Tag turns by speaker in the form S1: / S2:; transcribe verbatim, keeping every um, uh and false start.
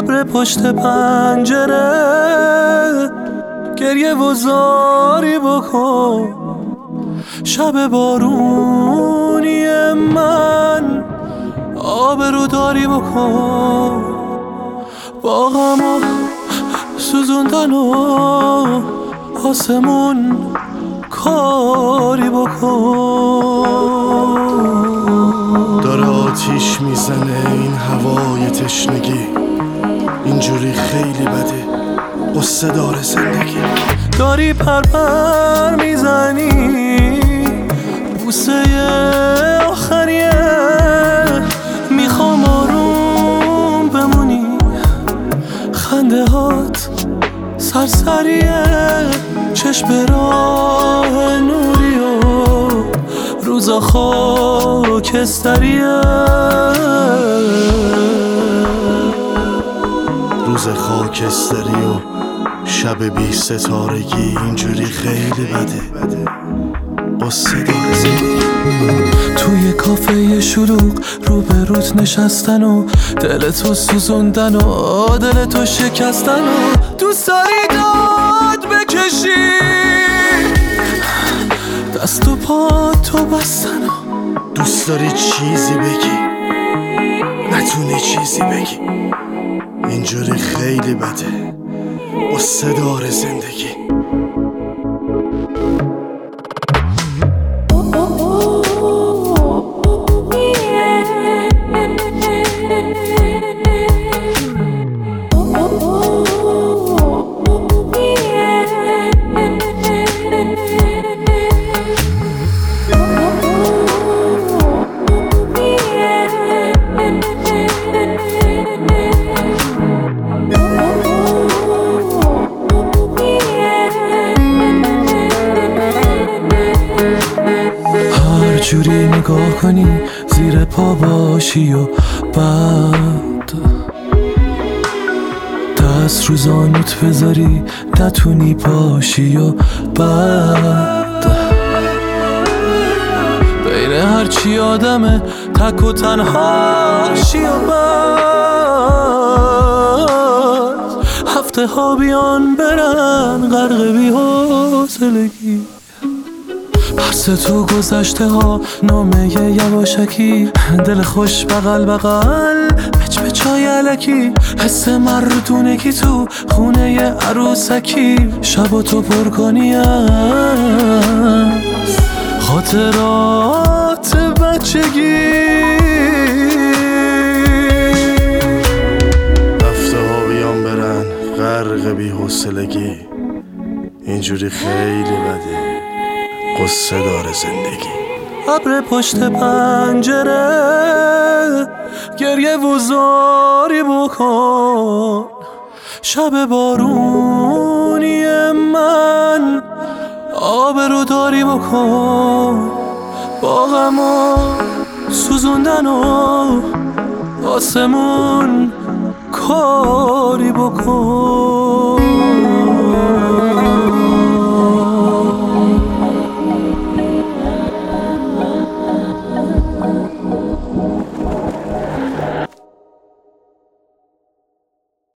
S1: ابر پشت پنجره گریه و زاری بکن. شب بارونی من آبرو داری بکن. با غم و سوزوندن و آسمون کاری بکن.
S2: داره آتیش میزنه این هوای تشنگی، اینجوری خیلی بده، قصه داره زندگی.
S1: داری پرپر میزنی بوسه آخریه، میخوام آروم بمونی، خنده هات سرسریه، چشم راه نوری و روزا خاکستریه.
S2: روز خاکستری و شب بی ستارگی، اینجوری خیلی بده، قصه داره زندگی.
S1: توی کافه شلوغ رو به روت نشستن و دلتو سوزوندن و دلتو شکستن و دوست داری داد بکشی، دست و پا تو بستن و
S2: دوست داری چیزی بگی نتونی چیزی بگی، اینجوری خیلی بده، قصه داره زندگی.
S1: جوری نگاه کنی زیر پا باشی و بعد دست رو زانوت بذاری نتونی پاشی و بعد بین هرچی آدمه تک و تنهاشی و بعد هفته ها بیان برن غرق بی حوصلگی. پرس تو گذشته ها نامه یواشکی، دل خوش بغل بغل پچ پچای علکی، حس مردونگی تو خونه عروسکی. شب تو پر کنی از خاطرات بچگی.
S2: هفته ها بیان برن غرق بی حوصلگی، اینجوری خیلی بده، قصه داره زندگی.
S1: ابر پشت پنجره گریه و زاری بکن. شب بارونی من آبرو داری بکن. با غم و سوزوندن و آسمون کاری بکن.